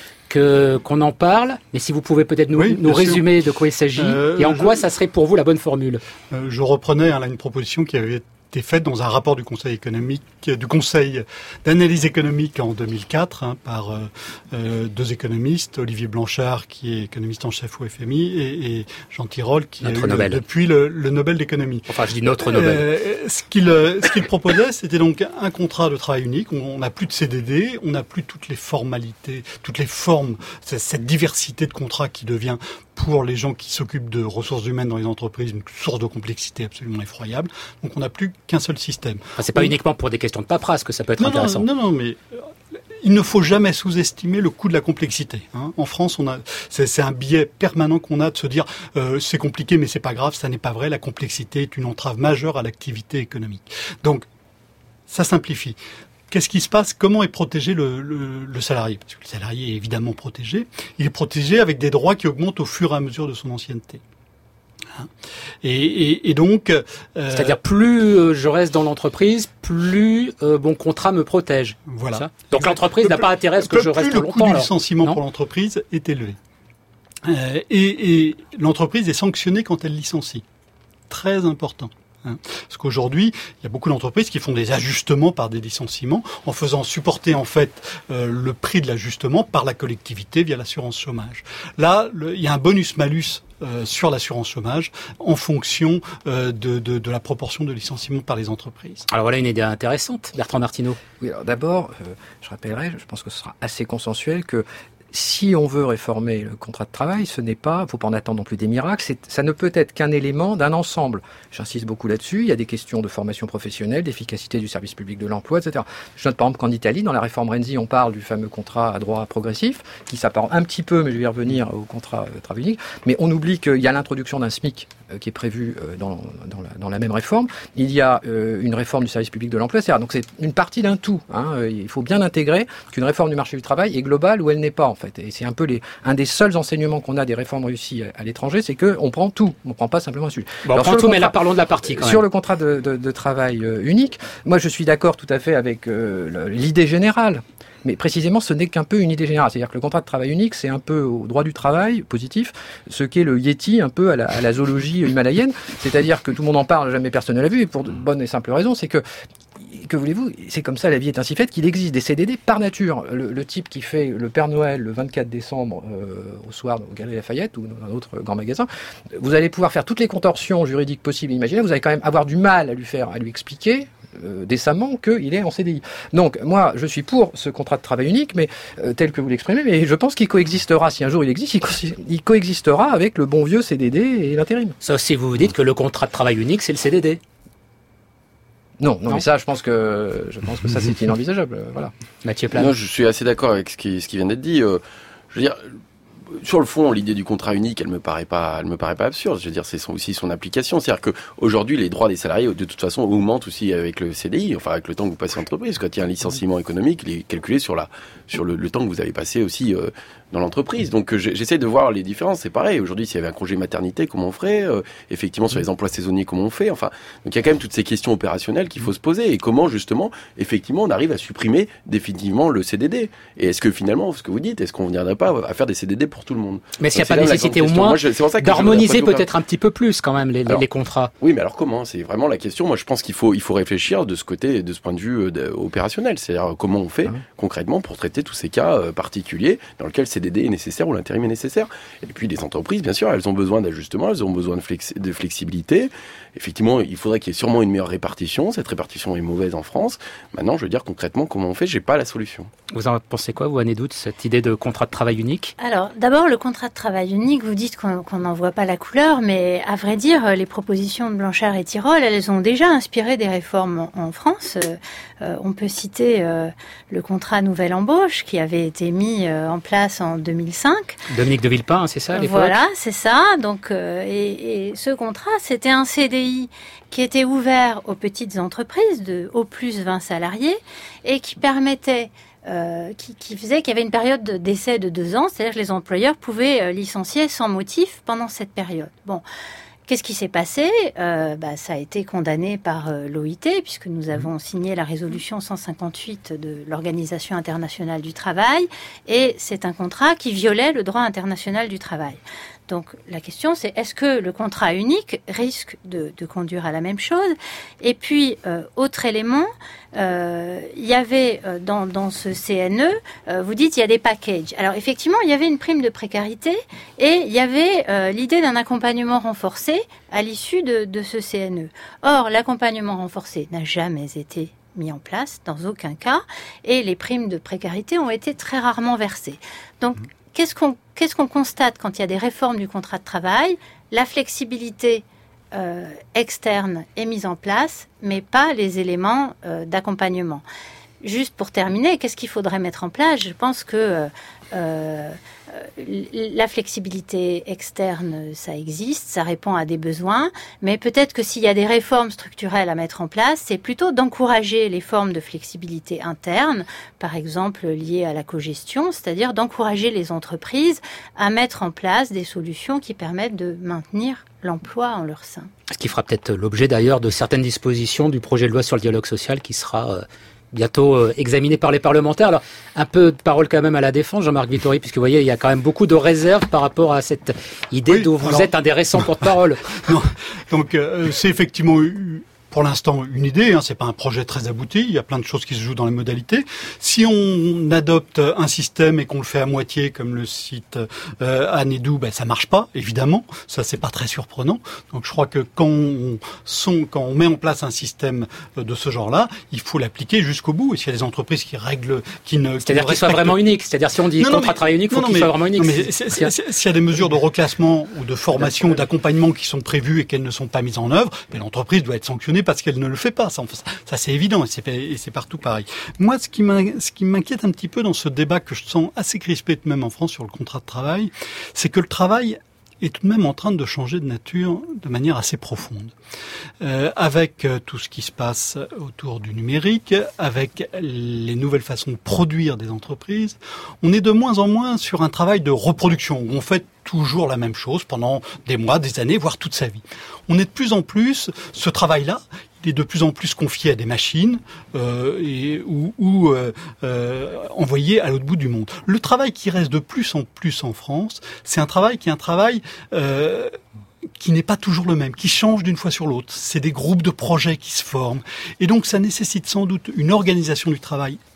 que qu'on en parle, mais si vous pouvez peut-être nous, oui, nous résumer sûr. De quoi il s'agit euh, et en je, quoi ça serait pour vous la bonne formule. Euh, je reprenais hein, là, une proposition qui avait été faite dans un rapport du Conseil économique, du Conseil d'analyse économique en deux mille quatre hein, par euh, deux économistes, Olivier Blanchard qui est économiste en chef au F M I et, et Jean Tirole qui notre est Nobel. depuis le, le Nobel d'économie. Enfin, je dis notre Nobel. Euh, ce qu'il ce qu'il proposait, c'était donc un contrat de travail unique. On n'a plus de C D D, on n'a plus toutes les formalités, toutes les formes, cette diversité de contrats qui devient pour les gens qui s'occupent de ressources humaines dans les entreprises une source de complexité absolument effroyable. Donc on n'a plus qu'un seul système. Enfin, c'est pas on... uniquement pour des questions de paperasse que ça peut être non, intéressant. Non, non, non, mais il ne faut jamais sous-estimer le coût de la complexité. Hein. En France, on a, c'est, c'est un biais permanent qu'on a de se dire euh, c'est compliqué, mais c'est pas grave, ça n'est pas vrai. La complexité est une entrave majeure à l'activité économique. Donc, ça simplifie. Qu'est-ce qui se passe ? Comment est protégé le, le, le salarié ? Parce que le salarié est évidemment protégé. Il est protégé avec des droits qui augmentent au fur et à mesure de son ancienneté. Hein et, et, et donc, euh, c'est-à-dire plus euh, je reste dans l'entreprise, plus euh, mon contrat me protège. Voilà. Ça donc l'entreprise n'a pas intérêt à ce que je reste longtemps. Le coût du licenciement pour l'entreprise est élevé. Euh, et, et l'entreprise est sanctionnée quand elle licencie. Très important. Hein. Parce qu'aujourd'hui, il y a beaucoup d'entreprises qui font des ajustements par des licenciements en faisant supporter en fait euh, le prix de l'ajustement par la collectivité via l'assurance chômage. Là, le, il y a un bonus-malus euh, sur l'assurance chômage en fonction euh, de, de, de la proportion de licenciements par les entreprises. Alors voilà une idée intéressante, Bertrand Martineau. Oui, alors d'abord, euh, je rappellerai, je pense que ce sera assez consensuel que si on veut réformer le contrat de travail, ce n'est pas, il ne faut pas en attendre non plus des miracles, c'est, ça ne peut être qu'un élément d'un ensemble. J'insiste beaucoup là-dessus, il y a des questions de formation professionnelle, d'efficacité du service public de l'emploi, et cetera. Je note par exemple qu'en Italie, dans la réforme Renzi, on parle du fameux contrat à droit progressif, qui s'apparente un petit peu, mais je vais y revenir, au contrat de travail unique, mais on oublie qu'il y a l'introduction d'un SMIC euh, qui est prévu euh, dans, dans, la, dans la même réforme, il y a euh, une réforme du service public de l'emploi, et cetera. Donc c'est une partie d'un tout. Hein. Il faut bien intégrer qu'une réforme du marché du travail est globale ou elle n'est pas, en fait. Et c'est un peu les, un des seuls enseignements qu'on a des réformes réussies à, à l'étranger, c'est qu'on prend tout. On ne prend pas simplement un sujet. Bon, on prend tout, contrat, mais là, parlons de la partie quand même. Sur le contrat de, de, de travail euh, unique, moi je suis d'accord tout à fait avec euh, l'idée générale. Mais précisément, ce n'est qu'un peu une idée générale. C'est-à-dire que le contrat de travail unique, c'est un peu au droit du travail positif, ce qu'est le Yéti, un peu à la, à la zoologie himalayenne. C'est-à-dire que tout le monde en parle, jamais personne ne l'a vu, et pour de bonnes et simples raisons, c'est que que voulez-vous, c'est comme ça, la vie est ainsi faite, qu'il existe des C D D par nature. Le, le type qui fait le Père Noël le vingt-quatre décembre euh, au soir au Galeries Lafayette ou dans un autre grand magasin, vous allez pouvoir faire toutes les contorsions juridiques possibles et imaginables, vous allez quand même avoir du mal à lui faire, à lui expliquer euh, décemment qu'il est en C D I. Donc moi, je suis pour ce contrat de travail unique, mais euh, tel que vous l'exprimez, mais je pense qu'il coexistera, si un jour il existe, il, co- il coexistera avec le bon vieux C D D et l'intérim. Sauf si vous vous dites que le contrat de travail unique, c'est le C D D. Non, non, Non. mais ça, je pense que je pense que ça c'est inenvisageable. euh, Voilà. Mathieu Plane. Non, je suis assez d'accord avec ce qui, ce qui vient d'être dit. Euh, je veux dire, sur le fond, l'idée du contrat unique, elle me paraît pas, elle me paraît pas absurde. Je veux dire, c'est son, aussi son application. C'est-à-dire que aujourd'hui, les droits des salariés, de toute façon, augmentent aussi avec le C D I, enfin avec le temps que vous passez en entreprise. Quand il y a un licenciement économique, il est calculé sur la, sur le, le temps que vous avez passé aussi euh, dans l'entreprise. Donc, euh, j'essaie de voir les différences. C'est pareil. Aujourd'hui, s'il y avait un congé maternité, comment on ferait euh, effectivement, sur les emplois saisonniers, comment on fait. Enfin, donc il y a quand même toutes ces questions opérationnelles qu'il faut se poser. Et comment justement, effectivement, on arrive à supprimer définitivement le C D D. Et est-ce que finalement, ce que vous dites, est-ce qu'on ne viendrait pas à faire des C D D pour tout le monde? Mais s'il n'y a Donc, pas c'est là la nécessité grande au question. moins Moi, je- c'est pour ça que je- d'harmoniser après tout, peut-être un petit peu plus quand même les, les- Alors, les contrats. Oui, mais alors comment? C'est vraiment la question. Moi, je pense qu'il faut, il faut réfléchir de ce côté, de ce point de vue euh, de- opérationnel. C'est-à-dire comment on fait Ah oui. concrètement pour traiter tous ces cas euh, particuliers dans lesquels le C D D est nécessaire ou l'intérim est nécessaire. Et puis les entreprises, bien sûr, elles ont besoin d'ajustement, elles ont besoin de, flex- de flexibilité. Effectivement, il faudrait qu'il y ait sûrement une meilleure répartition. Cette répartition est mauvaise en France. Maintenant, je veux dire concrètement comment on fait. J'ai pas la solution. Vous en pensez quoi, vous, Anne Edout, cette idée de contrat de travail unique? Alors, d'abord, le contrat de travail unique, vous dites qu'on qu'on n'en voit pas la couleur, mais à vrai dire, les propositions de Blanchard et Tirole, elles ont déjà inspiré des réformes en, en France. Euh, euh, on peut citer euh, le contrat nouvelle embauche qui avait été mis euh, en place en deux mille cinq. Dominique de Villepin, hein, c'est ça, à l'époque? Voilà, c'est ça. Donc, euh, et, et ce contrat, c'était un C D I qui était ouvert aux petites entreprises de au plus vingt salariés et qui permettait Euh, qui, qui faisait qu'il y avait une période d'essai de deux ans, c'est-à-dire que les employeurs pouvaient euh, licencier sans motif pendant cette période. Bon, qu'est-ce qui s'est passé? euh, bah, Ça a été condamné par euh, l'O I T, puisque nous avons signé la résolution cent cinquante-huit de l'Organisation internationale du travail, et c'est un contrat qui violait le droit international du travail. Donc la question c'est, est-ce que le contrat unique risque de, de conduire à la même chose? Et puis, euh, autre élément, euh, il y avait euh, dans, dans ce C N E, euh, vous dites il y a des packages. Alors effectivement, il y avait une prime de précarité et il y avait euh, l'idée d'un accompagnement renforcé à l'issue de, de ce C N E. Or, l'accompagnement renforcé n'a jamais été mis en place, dans aucun cas, et les primes de précarité ont été très rarement versées. Donc, Qu'est-ce qu'on, qu'est-ce qu'on constate quand il y a des réformes du contrat de travail? La flexibilité euh, externe est mise en place, mais pas les éléments euh, d'accompagnement. Juste pour terminer, qu'est-ce qu'il faudrait mettre en place? Je pense que euh, euh, la flexibilité externe, ça existe, ça répond à des besoins, mais peut-être que s'il y a des réformes structurelles à mettre en place, c'est plutôt d'encourager les formes de flexibilité interne, par exemple liées à la cogestion, c'est-à-dire d'encourager les entreprises à mettre en place des solutions qui permettent de maintenir l'emploi en leur sein. Ce qui fera peut-être l'objet d'ailleurs de certaines dispositions du projet de loi sur le dialogue social qui sera euh, bientôt euh, examiné par les parlementaires. Alors, un peu de parole quand même à la défense, Jean-Marc Vittori, puisque vous voyez, il y a quand même beaucoup de réserves par rapport à cette idée Oui, dont vous alors- êtes un des récents porte-parole. Non. Donc euh, c'est effectivement eu- pour l'instant une idée, hein, c'est pas un projet très abouti, il y a plein de choses qui se jouent dans les modalités. Si on adopte un système et qu'on le fait à moitié, comme le cite euh, Anne Edout, ben, ça marche pas, évidemment, ça c'est pas très surprenant. Donc je crois que quand on, sont, quand on met en place un système de ce genre-là, il faut l'appliquer jusqu'au bout. Et s'il y a des entreprises qui règlent, qui ne... qui C'est-à-dire ne qu'il soit respectent- vraiment unique. C'est-à-dire si on dit Non, non, contrat mais- de travail unique, il faut non, qu'il non, soit mais- vraiment unique. non, mais c'est- c'est- c'est- S'il y a des mesures de reclassement ou de formation ou d'accompagnement qui sont prévues et qu'elles ne sont pas mises en œuvre, ben, l'entreprise doit être sanctionnée parce qu'elle ne le fait pas. Ça, ça, ça, c'est évident et c'est, et c'est partout pareil. Moi, ce qui, ce qui m'inquiète un petit peu dans ce débat que je sens assez crispé tout de même en France sur le contrat de travail, c'est que le travail est tout de même en train de changer de nature de manière assez profonde. Euh, avec euh, tout ce qui se passe autour du numérique, avec les nouvelles façons de produire des entreprises, on est de moins en moins sur un travail de reproduction, où on fait toujours la même chose pendant des mois, des années, voire toute sa vie. On est de plus en plus, ce travail-là, il est de plus en plus confié à des machines euh, et, ou, ou euh, euh, envoyé à l'autre bout du monde. Le travail qui reste de plus en plus en France, c'est un travail qui est un travail euh, qui n'est pas toujours le même, qui change d'une fois sur l'autre. C'est des groupes de projets qui se forment. Et donc ça nécessite sans doute une organisation du travail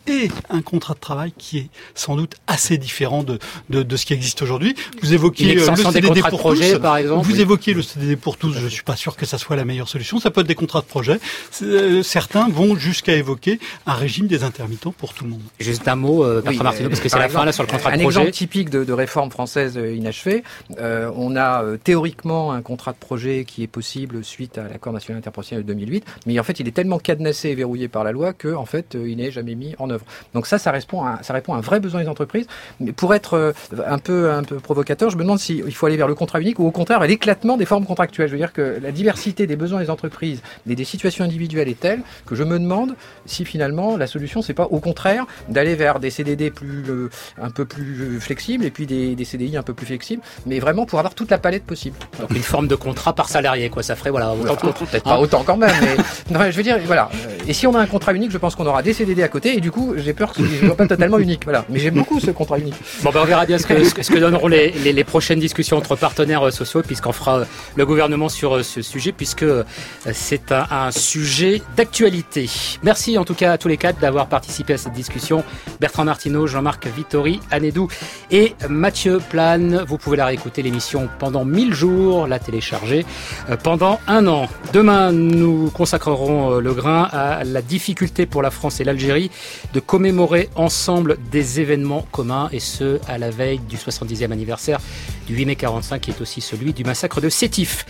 et un contrat de travail qui est sans doute assez différent de, de, de ce qui existe aujourd'hui. Vous évoquiez le C D D pour projet, tous. Par exemple, vous oui. évoquiez le C D D pour tous. Je suis pas sûr que ça soit la meilleure solution. Ça peut être des contrats de projet. Euh, certains vont jusqu'à évoquer un régime des intermittents pour tout le monde. Juste un mot, euh, Bertrand oui, Martineau, parce que c'est la fin là sur le contrat un de projet. Un exemple typique de, de réforme française inachevée. Euh, on a euh, théoriquement un contrat de projet qui est possible suite à l'accord national interprofessionnel de deux mille huit, mais en fait il est tellement cadenassé et verrouillé par la loi que en fait euh, il n'est jamais mis en œuvre. Donc ça, ça répond à, ça répond à un vrai besoin des entreprises. Mais pour être euh, un peu un peu provocateur, je me demande s'il faut aller vers le contrat unique ou au contraire à l'éclatement des formes contractuelles. Je veux dire que la diversité des besoins des entreprises et des situations individuelles est telle que je me demande si finalement la solution c'est pas au contraire d'aller vers des C D D plus euh, un peu plus flexibles et puis des, des C D I un peu plus flexibles, mais vraiment pour avoir toute la palette possible. Donc une forme de contrat par salarié, quoi. Ça ferait voilà autant de contrats. Peut-être pas autant quand même, mais non, je veux dire voilà. Et si on a un contrat unique, je pense qu'on aura des C D D à côté et du coup j'ai peur que ce ne soit pas totalement unique. Voilà. Mais j'aime beaucoup ce contrat unique. Bon ben on verra bien ce que, ce que, ce que donneront les, les, les prochaines discussions entre partenaires sociaux, puisqu'on fera le gouvernement sur ce sujet, puisque c'est un, un sujet d'actualité. Merci en tout cas à tous les quatre d'avoir participé à cette discussion. Bertrand Martineau, Jean-Marc Vittori, Anne Edoux et Mathieu Plane. Vous pouvez la réécouter l'émission pendant mille jours, la télécharger pendant un an. Demain, nous consacrerons le grain à la difficulté pour la France et l'Algérie de commémorer ensemble des événements communs, et ce, à la veille du soixante-dixième anniversaire du huit mai quarante-cinq, qui est aussi celui du massacre de Sétif.